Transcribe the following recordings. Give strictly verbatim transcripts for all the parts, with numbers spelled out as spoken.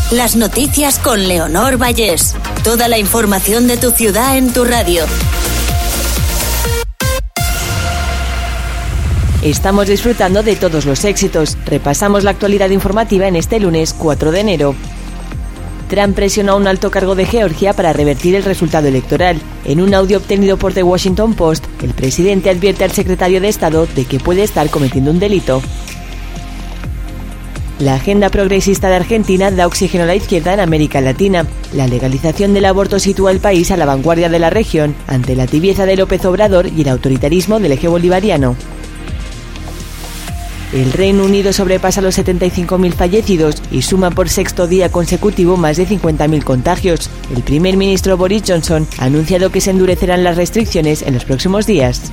Las noticias con Leonor Vallés. Toda la información de tu ciudad en tu radio. Estamos disfrutando de todos los éxitos. Repasamos la actualidad informativa en este lunes cuatro de enero. Trump presionó a un alto cargo de Georgia para revertir el resultado electoral. En un audio obtenido por The Washington Post, el presidente advierte al secretario de Estado de que puede estar cometiendo un delito. La agenda progresista de Argentina da oxígeno a la izquierda en América Latina. La legalización del aborto sitúa al país a la vanguardia de la región, ante la tibieza de López Obrador y el autoritarismo del eje bolivariano. El Reino Unido sobrepasa los setenta y cinco mil fallecidos y suma por sexto día consecutivo más de cincuenta mil contagios. El primer ministro Boris Johnson ha anunciado que se endurecerán las restricciones en los próximos días.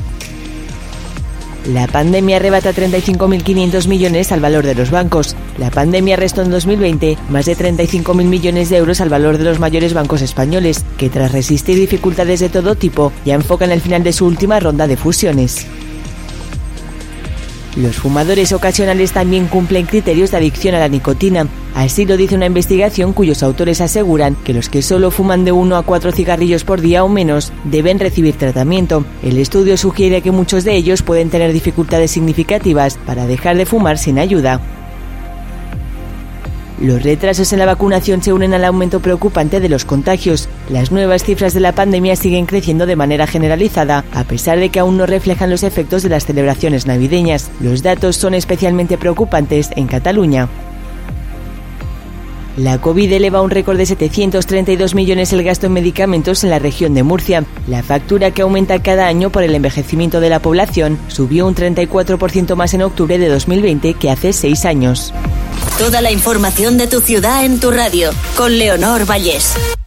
La pandemia arrebata treinta y cinco mil quinientos millones al valor de los bancos. La pandemia restó en dos mil veinte más de treinta y cinco mil millones de euros al valor de los mayores bancos españoles, que tras resistir dificultades de todo tipo, ya enfocan el final de su última ronda de fusiones. Los fumadores ocasionales también cumplen criterios de adicción a la nicotina. Así lo dice una investigación cuyos autores aseguran que los que solo fuman de uno a cuatro cigarrillos por día o menos deben recibir tratamiento. El estudio sugiere que muchos de ellos pueden tener dificultades significativas para dejar de fumar sin ayuda. Los retrasos en la vacunación se unen al aumento preocupante de los contagios. Las nuevas cifras de la pandemia siguen creciendo de manera generalizada, a pesar de que aún no reflejan los efectos de las celebraciones navideñas. Los datos son especialmente preocupantes en Cataluña. La COVID eleva a un récord de setecientos treinta y dos millones el gasto en medicamentos en la región de Murcia. La factura, que aumenta cada año por el envejecimiento de la población, subió un treinta y cuatro por ciento más en octubre de dos mil veinte que hace seis años. Toda la información de tu ciudad en tu radio, con Leonor Vallés.